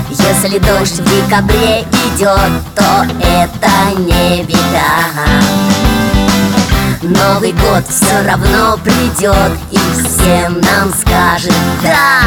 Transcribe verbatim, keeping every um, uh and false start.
Если дождь в декабре идет, то это не беда. Новый год все равно придет и всем нам скажет да.